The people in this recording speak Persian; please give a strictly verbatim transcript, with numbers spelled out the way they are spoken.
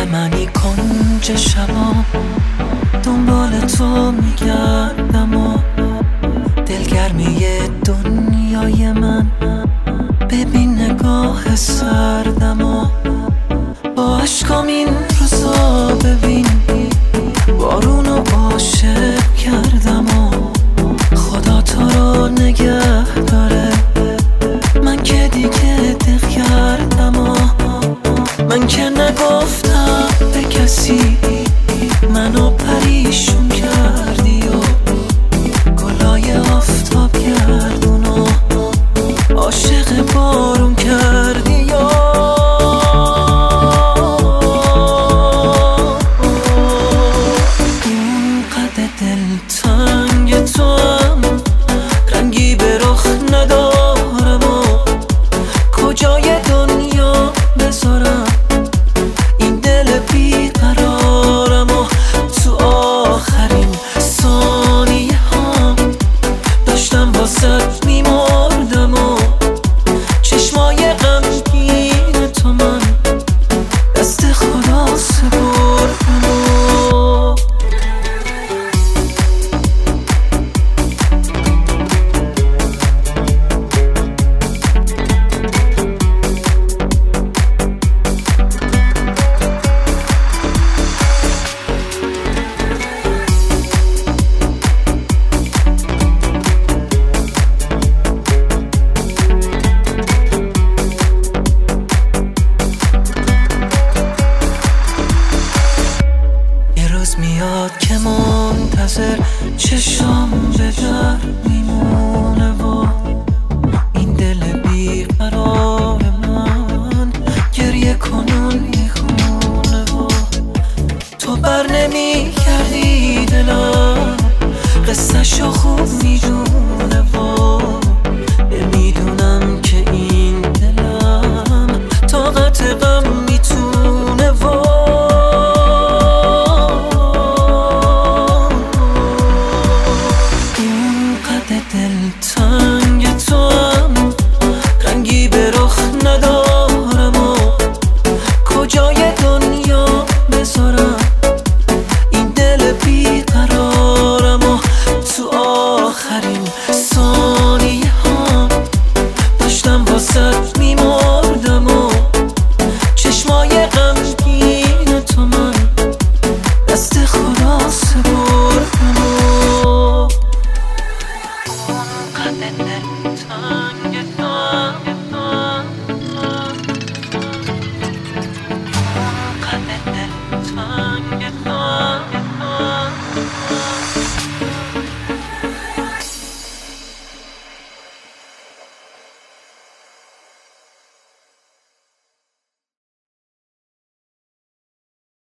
منی کنج شبا دنبال تو میگردم و دلگرمی دنیای من. ببین نگاه سردم و با عشقام این روزا ببین بارونو عاشق کردم و خدا تو رو نگه داره. من که دیگه دق کردم و من که نگفتم به کسی منو پریشون کردی و گلای آفتاب گردون و عاشق بارون کردی یا اون قد دلتنگ تو هم رنگی به رخ ندارم و کجای دنیا بذارم این دل بیقرارم و تو آخرین ثانیه ها داشتم واسه میمردم و چشمای غمگین تو من دست خدا سپردم و میاد که منتظر چشام به در میمونه و این دل بیقرار من گریه کنون میخونه و تو بر نمی کردی دلم قصه شو خوب میدونه و نمیدونم که این دلم طاقت غم میتونه و دلتنگ تو هم رنگی به رخ ندارم و کجای دنیا بذارم این دل بیقرارم و تو آخرین ثانیه ها داشتم واسه میمردم و چشمای غمگین تو من دست خدا سپردم و قد دلتنگ تو